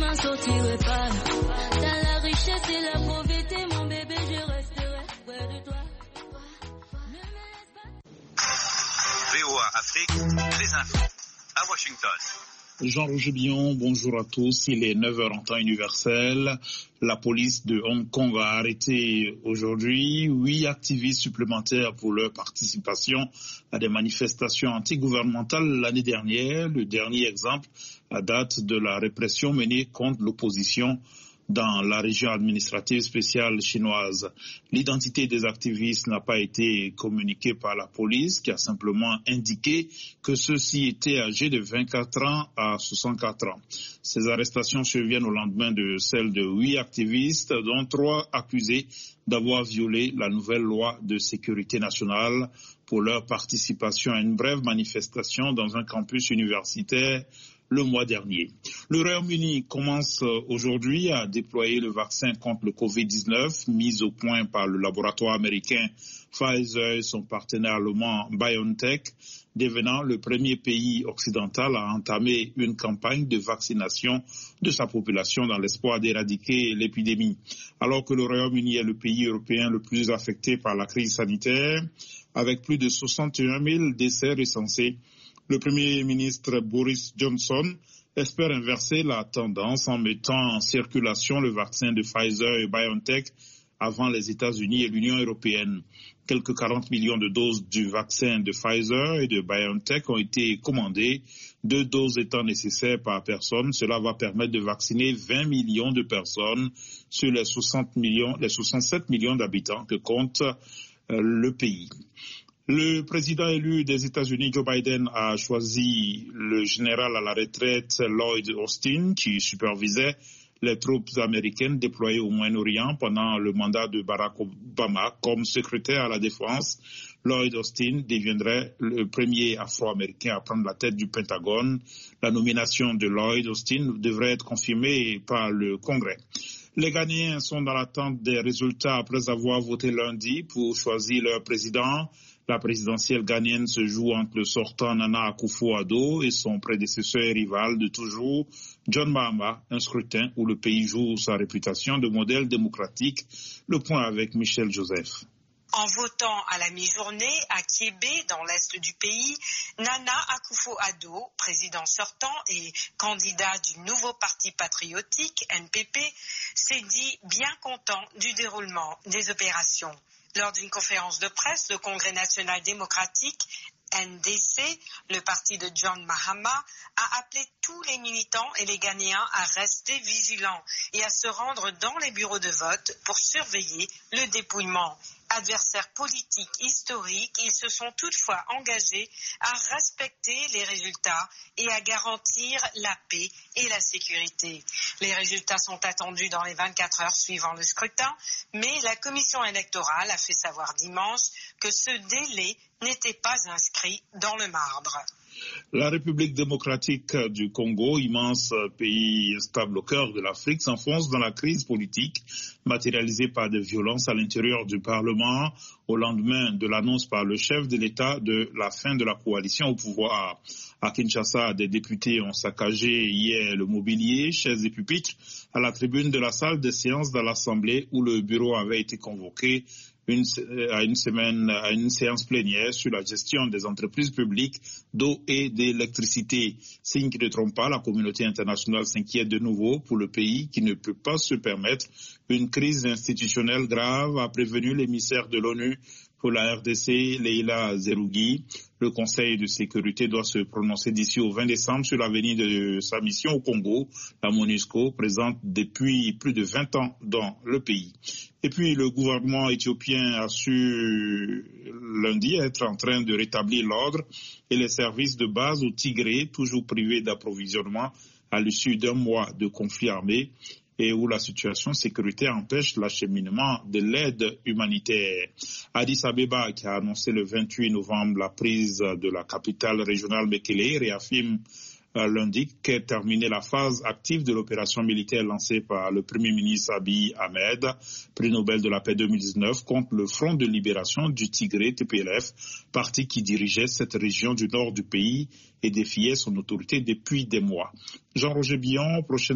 m'en sortirai pas. Dans la richesse et la pauvreté, mon bébé, je resterai près de toi. VOA Afrique, les infos à Washington. Jean-Roger Billon, bonjour à tous. Il est 9h en temps universel. La police de Hong Kong a arrêté aujourd'hui 8 activistes supplémentaires pour leur participation à des manifestations antigouvernementales l'année dernière. Le dernier exemple date de la répression menée contre l'opposition dans la région administrative spéciale chinoise. L'identité des activistes n'a pas été communiquée par la police, qui a simplement indiqué que ceux-ci étaient âgés de 24 ans à 64 ans. Ces arrestations surviennent au lendemain de celles de 8 activistes, dont 3 accusés d'avoir violé la nouvelle loi de sécurité nationale pour leur participation à une brève manifestation dans un campus universitaire le mois dernier. Le Royaume-Uni commence aujourd'hui à déployer le vaccin contre le Covid-19 mis au point par le laboratoire américain Pfizer et son partenaire allemand BioNTech, devenant le premier pays occidental à entamer une campagne de vaccination de sa population dans l'espoir d'éradiquer l'épidémie. Alors que le Royaume-Uni est le pays européen le plus affecté par la crise sanitaire, avec plus de 61 000 décès recensés, le Premier ministre Boris Johnson espère inverser la tendance en mettant en circulation le vaccin de Pfizer et BioNTech avant les États-Unis et l'Union européenne. Quelques 40 millions de doses du vaccin de Pfizer et de BioNTech ont été commandées, 2 doses étant nécessaires par personne. Cela va permettre de vacciner 20 millions de personnes sur les 67 millions d'habitants que compte le pays. Le président élu des États-Unis, Joe Biden, a choisi le général à la retraite Lloyd Austin, qui supervisait les troupes américaines déployées au Moyen-Orient pendant le mandat de Barack Obama comme secrétaire à la défense. Lloyd Austin deviendrait le premier Afro-Américain à prendre la tête du Pentagone. La nomination de Lloyd Austin devrait être confirmée par le Congrès. Les Ghanéens sont dans l'attente des résultats après avoir voté lundi pour choisir leur président. La présidentielle ghanéenne se joue entre le sortant Nana Akufo-Addo et son prédécesseur et rival de toujours, John Mahama, un scrutin où le pays joue sa réputation de modèle démocratique. Le point avec Michel Joseph. En votant à la mi-journée à Kiébé, dans l'est du pays, Nana Akufo-Addo, président sortant et candidat du nouveau parti patriotique, NPP, s'est dit bien content du déroulement des opérations. Lors d'une conférence de presse, le Congrès national démocratique, NDC, le parti de John Mahama, a appelé tous les militants et les Ghanéens à rester vigilants et à se rendre dans les bureaux de vote pour surveiller le dépouillement. Adversaires politiques historiques, ils se sont toutefois engagés à respecter les résultats et à garantir la paix et la sécurité. Les résultats sont attendus dans les 24 heures suivant le scrutin, mais la commission électorale a fait savoir dimanche que ce délai n'était pas inscrit dans le marbre. La République démocratique du Congo, immense pays stable au cœur de l'Afrique, s'enfonce dans la crise politique matérialisée par des violences à l'intérieur du Parlement au lendemain de l'annonce par le chef de l'État de la fin de la coalition au pouvoir. À Kinshasa, des députés ont saccagé hier le mobilier, chaises et pupitres à la tribune de la salle des séances de l'Assemblée où le bureau avait été convoqué à une séance plénière sur la gestion des entreprises publiques d'eau et d'électricité. Signe qui ne trompe pas, la communauté internationale s'inquiète de nouveau pour le pays qui ne peut pas se permettre une crise institutionnelle grave, a prévenu l'émissaire de l'ONU pour la RDC, Leila Zerougui. Le Conseil de sécurité doit se prononcer d'ici au 20 décembre sur l'avenir de sa mission au Congo. La MONUSCO, présente depuis plus de 20 ans dans le pays. Et puis, le gouvernement éthiopien a su lundi être en train de rétablir l'ordre et les services de base au Tigré, toujours privés d'approvisionnement à l'issue d'un mois de conflit armé et où la situation sécuritaire empêche l'acheminement de l'aide humanitaire. Addis Abeba, qui a annoncé le 28 novembre la prise de la capitale régionale Mekele, réaffirme lundi qu'est terminée la phase active de l'opération militaire lancée par le Premier ministre Abiy Ahmed, prix Nobel de la paix 2019, contre le Front de libération du Tigré, TPLF, parti qui dirigeait cette région du nord du pays et défiait son autorité depuis des mois. Jean-Roger Billon, prochaine